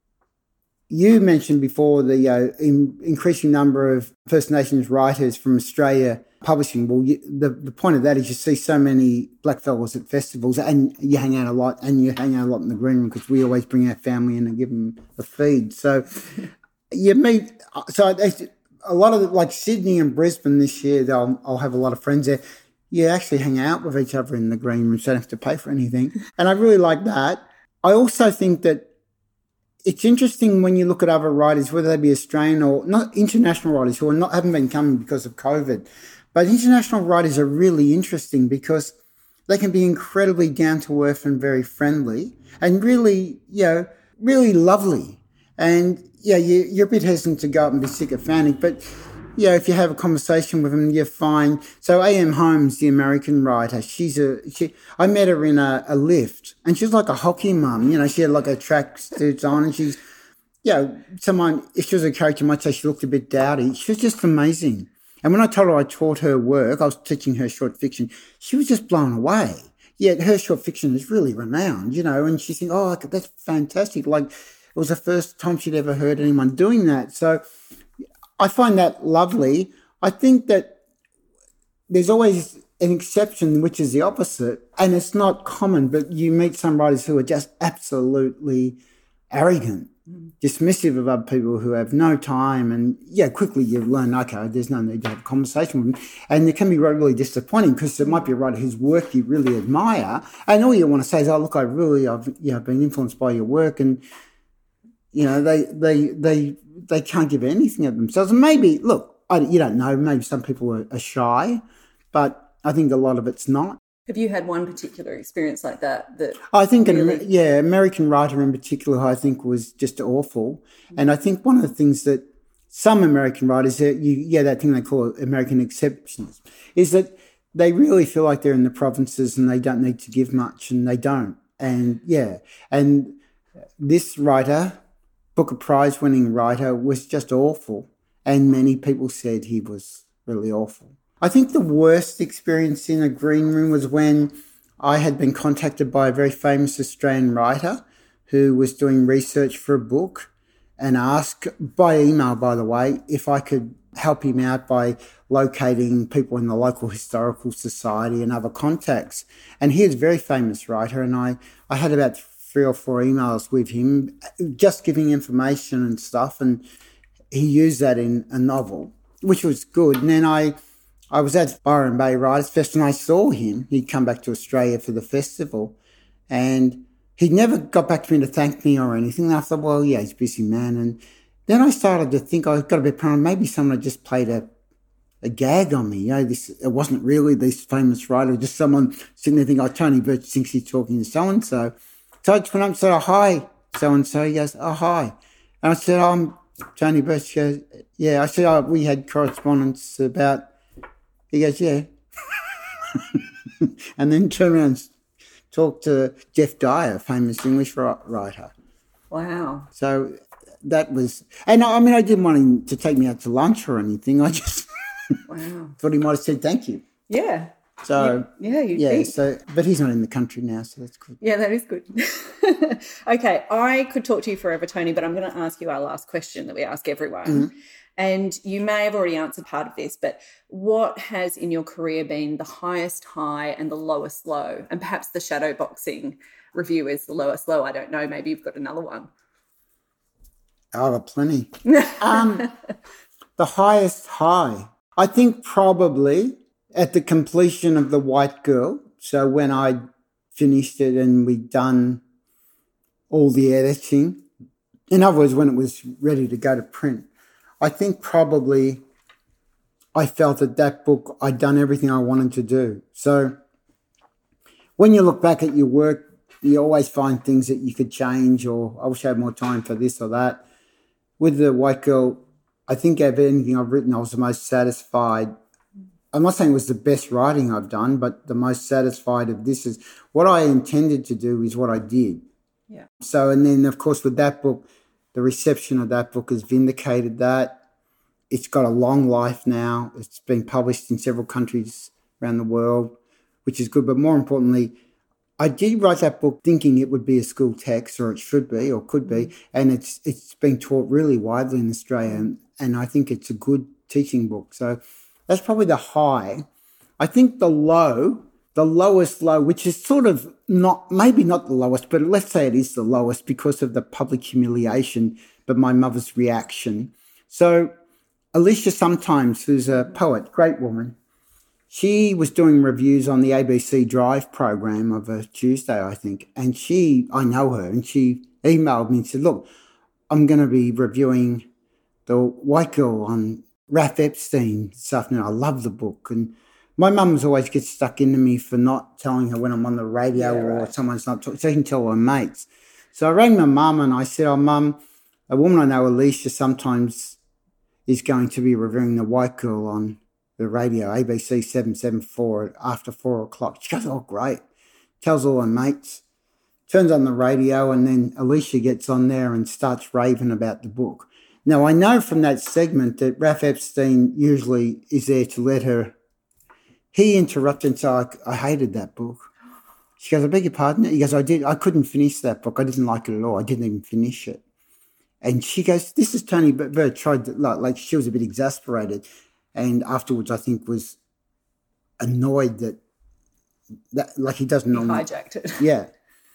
you mentioned before the uh, in, increasing number of First Nations writers from Australia publishing. Well, you, the, the point of that is you see so many blackfellas at festivals, and you hang out a lot, and you hang out a lot in the green room, because we always bring our family in and give them a feed. So you meet, so a lot of, like Sydney and Brisbane this year, they'll, I'll have a lot of friends there. You actually hang out with each other in the green room, so you don't have to pay for anything. And I really like that. I also think that it's interesting when you look at other writers, whether they be Australian or not, international writers who are not haven't been coming because of COVID. But international writers are really interesting because they can be incredibly down to earth and very friendly, and really, you know, really lovely. And, yeah, you, you're a bit hesitant to go up and be sycophantic, but, yeah, if you have a conversation with them, you're fine. So A M Holmes, the American writer, she's a, she, I met her in a, a lift, and she's like a hockey mum. You know, she had like a tracksuit on, and she's, you know, someone, if she was a character, might say she looked a bit dowdy. She was just amazing. And when I told her I taught her work, I was teaching her short fiction, she was just blown away. Yet her short fiction is really renowned, you know, and she's thinking, oh, that's fantastic. Like, it was the first time she'd ever heard anyone doing that. So I find that lovely. I think that there's always an exception, which is the opposite, and it's not common, but you meet some writers who are just absolutely arrogant, dismissive of other people who have no time, and yeah, quickly you learn, okay, there's no need to have a conversation with them, and it can be really disappointing because there might be a writer whose work you really admire, and all you want to say is, oh, look, I really, I've you know, been influenced by your work, and you know, they they they they can't give anything of themselves. And maybe, look, I, you don't know, maybe some people are, are shy, but I think a lot of it's not. Have you had one particular experience like that? That I think, really... an, yeah, American Writer in particular, I think was just awful. And I think one of the things that some American writers, you, yeah, that thing they call American exceptions, is that they really feel like they're in the provinces and they don't need to give much, and they don't. And yeah, and this writer, Booker Prize winning writer, was just awful. And many people said he was really awful. I think the worst experience in a green room was when I had been contacted by a very famous Australian writer who was doing research for a book and asked, by email, by the way, if I could help him out by locating people in the local historical society and other contacts. And he is a very famous writer, and I, I had about three or four emails with him just giving information and stuff, and he used that in a novel, which was good. And then I... I was at Byron Bay Writers Fest and I saw him. He'd come back to Australia for the festival and he never got back to me to thank me or anything. And I thought, well, yeah, he's a busy man. And then I started to think, I got a bit paranoid. Maybe someone had just played a, a gag on me. You know, this, it wasn't really this famous writer, just someone sitting there thinking, oh, Tony Birch thinks he's talking to so-and-so. So I just went up and said, oh, hi, so-and-so. He goes, oh, hi. And I said, oh, I'm Tony Birch. He goes, yeah. I said, oh, we had correspondence about... He goes, yeah. And then turned around and talked to Jeff Dyer, famous English writer. Wow. So that was... And I mean, I didn't want him to take me out to lunch or anything. I just wow. thought he might have said thank you. Yeah. So, you, yeah, you'd yeah, think. so, but he's not in the country now, so that's good. Yeah, that is good. Okay, I could talk to you forever, Tony, but I'm going to ask you our last question that we ask everyone. Mm-hmm. And you may have already answered part of this, but what has in your career been the highest high and the lowest low? And perhaps the shadow boxing review is the lowest low. I don't know. Maybe you've got another one. Oh, got plenty. um, the highest high, I think probably at the completion of The White Girl. So when I finished it and we'd done all the editing, in other words, when it was ready to go to print, I think probably I felt that that book, I'd done everything I wanted to do. So when you look back at your work, you always find things that you could change, or I wish I had more time for this or that. With The White Girl, I think of anything I've written, I was the most satisfied. I'm not saying it was the best writing I've done, but the most satisfied of this is what I intended to do is what I did. Yeah. So, and then, of course, with that book, the reception of that book has vindicated that. It's got a long life now. It's been published in several countries around the world, which is good. But more importantly, I did write that book thinking it would be a school text, or it should be, or could be, and it's it's been taught really widely in Australia, and, and I think it's a good teaching book. So that's probably the high. I think the low, the lowest low, which is sort of not, maybe not the lowest, but let's say it is the lowest because of the public humiliation, but my mother's reaction. So Alicia Sometimes, who's a poet, great woman, she was doing reviews on the A B C Drive program of a Tuesday, I think, and she, I know her, and she emailed me and said, look, I'm going to be reviewing The White Girl on Raph Epstein this afternoon. I love the book. And my mum's always gets stuck into me for not telling her when I'm on the radio, yeah, or right. someone's not talking, so she can tell her mates. So I rang my mum and I said, oh, Mum, a woman I know, Alicia, sometimes is going to be reviewing The White Girl on the radio, A B C seven seventy-four, after four o'clock. She goes, oh, great. Tells all her mates. Turns on the radio, and then Alicia gets on there and starts raving about the book. Now, I know from that segment that Raph Epstein usually is there to let her... He interrupted and said, I, I hated that book. She goes, I beg your pardon? He goes, I did. I couldn't finish that book. I didn't like it at all. I didn't even finish it. And she goes, this is Tony Bird. Tried to, like, like she was a bit exasperated. And afterwards, I think, was annoyed that, that like he doesn't He normally... hijacked it. Yeah.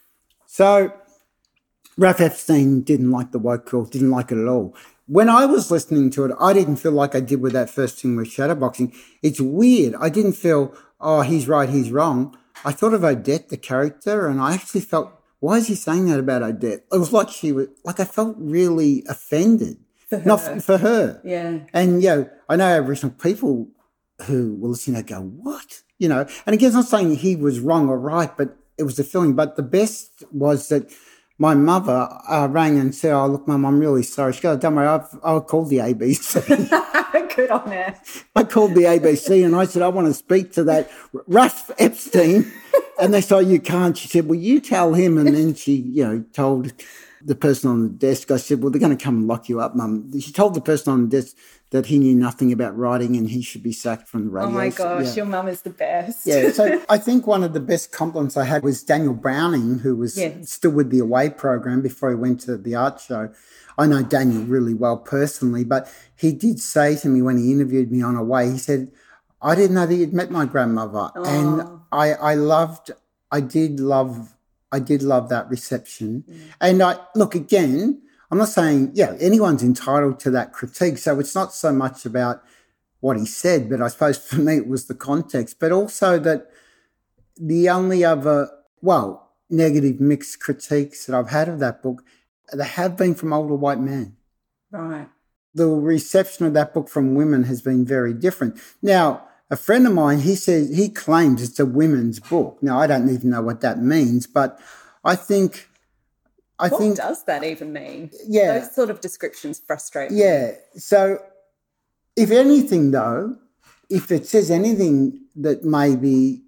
So Raph Epstein didn't like The White Girl, didn't like it at all. When I was listening to it, I didn't feel like I did with that first thing with shadowboxing. It's weird. I didn't feel, oh, he's right, he's wrong. I thought of Odette, the character, and I actually felt, why is he saying that about Odette? It was like she was, like I felt really offended. For her. Not for, for her. Yeah. And, you know, I know Aboriginal people who will listen and go, what? You know, and again, I'm not saying he was wrong or right, but it was the feeling. But the best was that my mother uh, rang and said, oh, look, Mum, I'm really sorry. She goes, don't worry, I've, I called the A B C. Good on her. I called the A B C and I said, I want to speak to that Raph Epstein. And they said, oh, you can't. She said, well, you tell him. And then she, you know, told the person on the desk, I said, well, they're going to come and lock you up, Mum. She told the person on the desk that he knew nothing about writing and he should be sacked from the radio. Oh, my gosh, yeah. Your mum is the best. Yeah, so I think one of the best compliments I had was Daniel Browning, who was yeah. still with the Away program before he went to the art show. I know Daniel really well personally, but he did say to me when he interviewed me on Away, he said, I didn't know that you'd met my grandmother. Oh. And I, I loved, I did love, I did love that reception. Mm. And I, look, again, I'm not saying, yeah, anyone's entitled to that critique. So it's not so much about what he said, but I suppose for me it was the context, but also that the only other, well, negative mixed critiques that I've had of that book, they have been from older white men. Right. The reception of that book from women has been very different. Now, a friend of mine, he says, he claims it's a women's book. Now, I don't even know what that means, but I think... I what think, does that even mean? Yeah. Those sort of descriptions frustrate me. Yeah. So, if anything, though, if it says anything that may be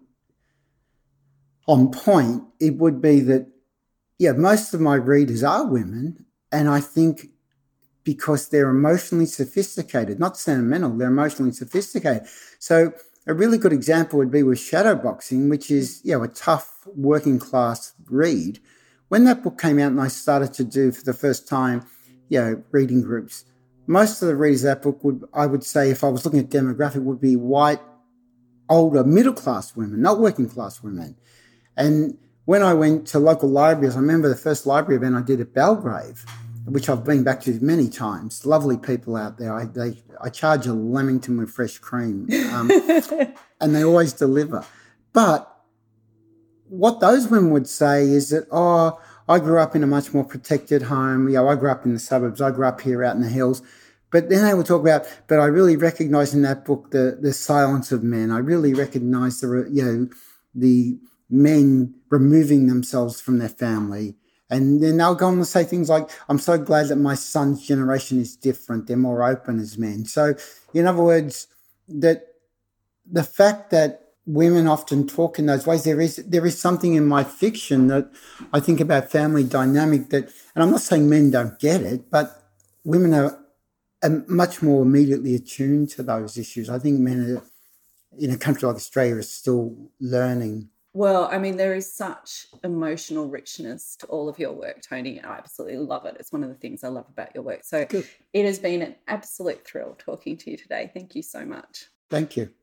on point, it would be that, yeah, most of my readers are women, and I think because they're emotionally sophisticated, not sentimental, they're emotionally sophisticated. So, a really good example would be with Shadowboxing, which is, you know, a tough working class read. When that book came out and I started to do for the first time, you know, reading groups, most of the readers of that book would, I would say, if I was looking at demographic, would be white, older, middle-class women, not working-class women. And when I went to local libraries, I remember the first library event I did at Belgrave, which I've been back to many times. Lovely people out there. I they I charge a Lamington with fresh cream, um, and they always deliver. But what those women would say is that, oh, I grew up in a much more protected home. You know, I grew up in the suburbs. I grew up here out in the hills. But then they would talk about, but I really recognise in that book the the silence of men. I really recognise the, you know, the men removing themselves from their family. And then they'll go on to say things like, I'm so glad that my son's generation is different. They're more open as men. So, in other words, that the fact that women often talk in those ways, there is there is something in my fiction that I think about family dynamic that, and I'm not saying men don't get it, but women are, are much more immediately attuned to those issues. I think men are, in a country like Australia, are still learning. Well, I mean, there is such emotional richness to all of your work, Tony. I absolutely love it. It's one of the things I love about your work. So Good. It has been an absolute thrill talking to you today. Thank you so much. Thank you.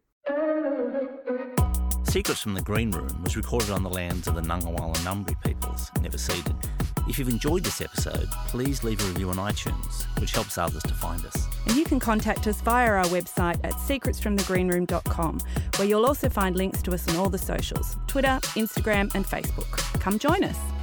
Secrets from the Green Room was recorded on the lands of the Ngunnawal and Ngambri peoples, never ceded. If you've enjoyed this episode, please leave a review on iTunes, which helps others to find us. And you can contact us via our website at secrets from the green room dot com, where you'll also find links to us on all the socials, Twitter, Instagram and Facebook. Come join us.